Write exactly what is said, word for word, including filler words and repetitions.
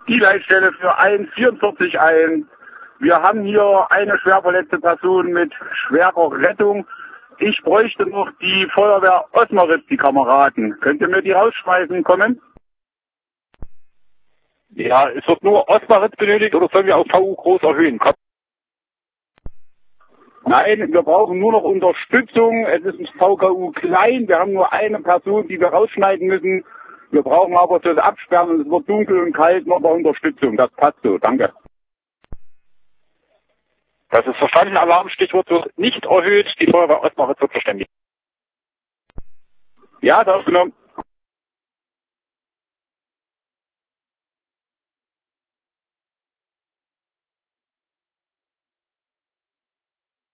die Leitstelle für eins vierundvierzig ein. Wir haben hier eine schwerverletzte Person mit schwerer Rettung. Ich bräuchte noch die Feuerwehr Osmaritz, die Kameraden. Könnt ihr mir die rausschmeißen kommen? Ja, es wird nur Osmaritz benötigt oder sollen wir auf V U groß erhöhen? Komm. Nein, wir brauchen nur noch Unterstützung. Es ist ein V K U klein. Wir haben nur eine Person, die wir rausschneiden müssen. Wir brauchen aber das Absperren und es wird dunkel und kalt noch mal Unterstützung. Das passt so. Danke. Das ist verstanden. Alarmstichwort wird nicht erhöht. Die Feuerwehr Osmaritz wird verständigt. Ja, das ist genommen.